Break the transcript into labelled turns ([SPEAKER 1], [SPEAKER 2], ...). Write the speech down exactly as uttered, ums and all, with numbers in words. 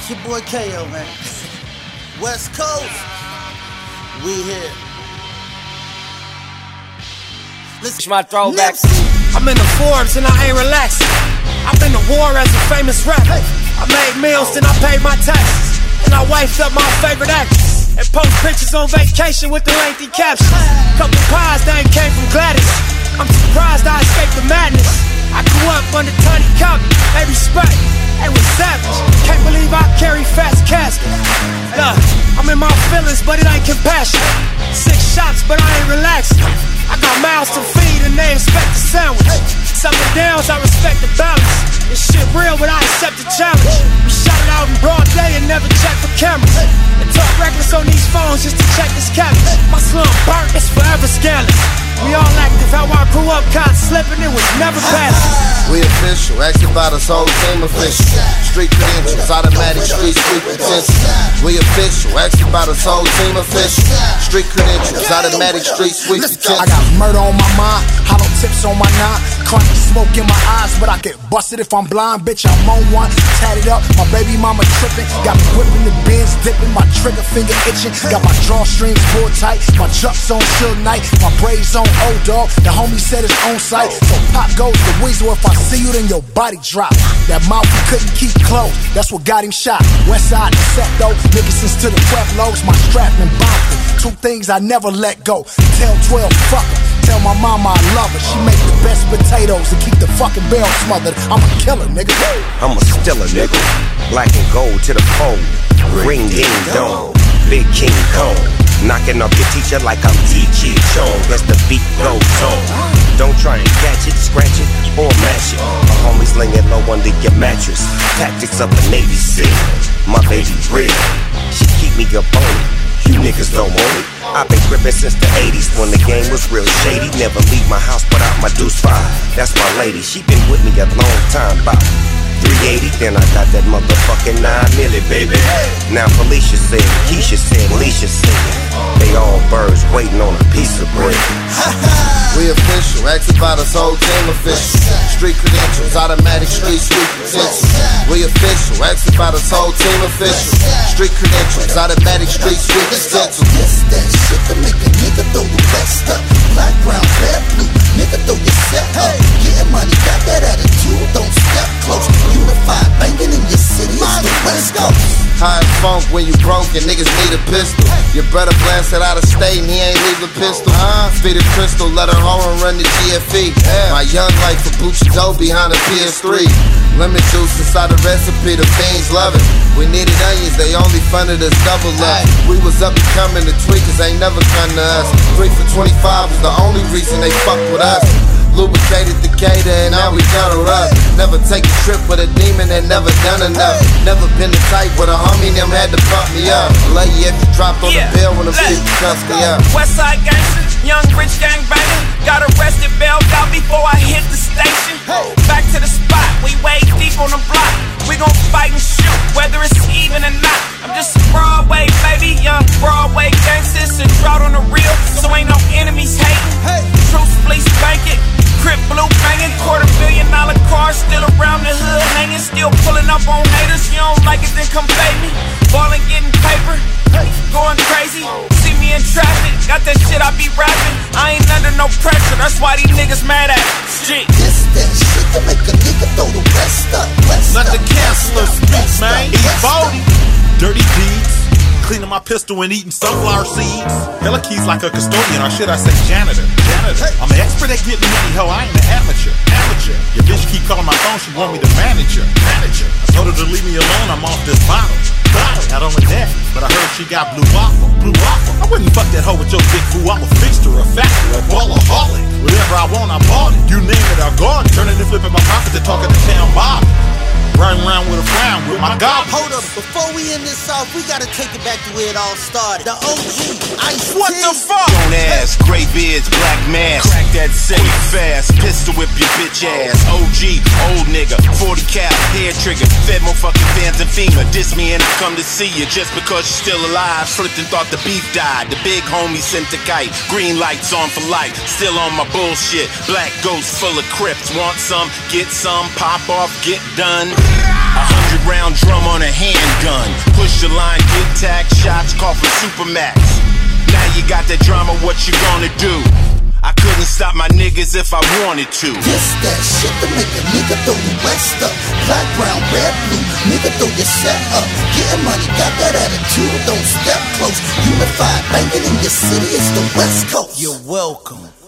[SPEAKER 1] your boy K O, man. West Coast, we here.
[SPEAKER 2] Listen, my throwback.
[SPEAKER 3] I'm in the Forbes and I ain't relaxing. I've been to war as a famous rapper. I made meals, then I paid my taxes. And I wifed up my favorite actress. And post pictures on vacation with the lengthy captions. Couple pies that ain't came from Gladys. I'm surprised I escaped the madness. I grew up under Tony Cop. They respect, they was savage. Can't believe I carry fast caskets. Look, I'm in my feelings, but it ain't compassion. Six shots, but I ain't relaxing. I got mouths to feed and they expect a sandwich. Some of the downs, I respect the balance. This shit real, but I accept the challenge. We shot it out in broad day and never check for cameras. And talk reckless on these phones just to check this cabbage. My slum burnt, it's forever scandalous. We all active, how I grew up, caught slipping, it was never passing.
[SPEAKER 4] We official, ask about us, whole team official. Street credentials, automatic street street potential. We official, ask about us, whole team official. Street credentials, automatic street sweet potential.
[SPEAKER 5] I got murder on my mind, hollow tips on my nine, chronic smoke in my eyes, but I get busted if I'm blind, bitch. I'm on one, tatted up, my baby mama tripping, got me whipping the bins, dipping, my trigger finger itching, got my drawstrings pulled tight, my chucks on Suge Knight, my braids on old dog. The homie said it's on site, so pop goes the weasel. If I see you, then your body drop. That mouth he couldn't keep closed, that's what got him shot. Westside the set though, niggas since to the Pueblos, my strap and bounty. Two things I never let go. Tell twelve, fuck her. Tell my mama I love her. She make the best potatoes to keep the fucking barrel smothered. I'm a killer, nigga.
[SPEAKER 2] I'm a stiller, nigga. Black and gold to the fold. Ring ding dong. Big King Kong. Knocking off your teacher like I'm T G Chong. As the beat goes on. Don't try and catch it, scratch it, or mash it. My homies laying low under your mattress. Tactics of a Navy SEAL. My baby real. She keep me up on it. You niggas don't want it. I've been gripping since the eighties when the game was real shady. Never leave my house without my deuce five. That's my lady, she been with me a long time, about three eighty. Then I got that motherfucking nine milli, baby. Now Felicia said, Keisha said, Alicia said, they all birds waiting on a piece of bread.
[SPEAKER 4] We official, ask about us, whole team official. Street credentials, automatic street sweet potential. We official, ask about us, whole team official. Street credentials, automatic street sweet potential.
[SPEAKER 1] This that shit to make a nigga throw the rest up. Black, brown, red, blue, nigga throw your set up. Getting money, got that attitude, don't step close. Unified banging in your city, it's the West Coast.
[SPEAKER 4] High funk when you broke and niggas need a pistol. Your brother blasted out of state and he ain't leave a pistol. Uh, Feed a crystal, let her home and run the G F E. Yeah. My young life for Gucci dough behind the P S three. Lemon juice inside the recipe, the fiends love it. We needed onions, they only funded us double up. We was up and coming, the tweakers ain't never come to us. Three for twenty-five was the only reason they fucked with us. Lubricated the gator and now we cuddle up. Never take a trip with a demon that never done enough. Never been the type where the homie them had to pump me up. Lay you if you dropped on yeah. the bill when the people cuss me up.
[SPEAKER 6] Westside gangster, young rich gang banger. Got arrested, bailed out before I hit the station. Back to the spot, we way deep on the block. We gon' fight and shoot, whether it's even or not. I'm just a Broadway baby, young Broadway gangsters. A drought on the real, so ain't no enemies hating. Truce, fleece, bank it. Crip blue banging, quarter billion dollar car, still around the hood hanging, still pulling up on haters. You don't like it, then come pay me. Ballin', getting paper, going crazy. See me in traffic, got that shit I be rapping. I ain't under no pressure, that's why these niggas mad at me.
[SPEAKER 1] This that shit to make a nigga throw the rest up. Rest
[SPEAKER 7] Let
[SPEAKER 1] up,
[SPEAKER 7] the counselor speak, man. Evolve. Dirty deeds. Cleaning my pistol and eating sunflower seeds. Hella keys like a custodian, or should I say janitor? Janitor. I'm an expert at getting money, ho. I ain't an amateur. Amateur. Your bitch keep calling my phone, she want me to manage her. Manager. I told her to leave me alone, I'm off this bottle. Bottle. Not only that, but I heard she got blue waffle. Blue waffle. I wouldn't fuck that hoe with your big fool. I'm a fixture, a factor, a ballaholic. Whatever I want, I bought it. You name it, I got it. Turning and flipping my pockets and talking to town mob. Riding around with a frown with my god.
[SPEAKER 1] Hold up, before we end this off, we gotta take it back to where it all started. The O G, Ice
[SPEAKER 7] What
[SPEAKER 1] T.
[SPEAKER 7] the fuck?
[SPEAKER 8] Don't ask, gray beards, black mask. Crack that safe fast, pistol whip your bitch ass. O G, old nigga, forty cal, hair trigger. Fed more fucking fans than FEMA. Diss me and I come to see you just because you're still alive. Slipped and thought the beef died. The big homie sent the kite. Green lights on for life. Still on my bullshit. Black ghost full of crips. Want some, get some, pop off, get done. A hundred round drum on a handgun. push the line, get tax, shots call for Supermax. Now you got that drama, what you gonna do? I couldn't stop my niggas if I wanted to.
[SPEAKER 1] This that shit to make a nigga throw the west up. Black, brown, red, blue, nigga throw your set up. Getting money, got that attitude, don't step close. Unified banking in your city, it's the West Coast.
[SPEAKER 9] You're welcome.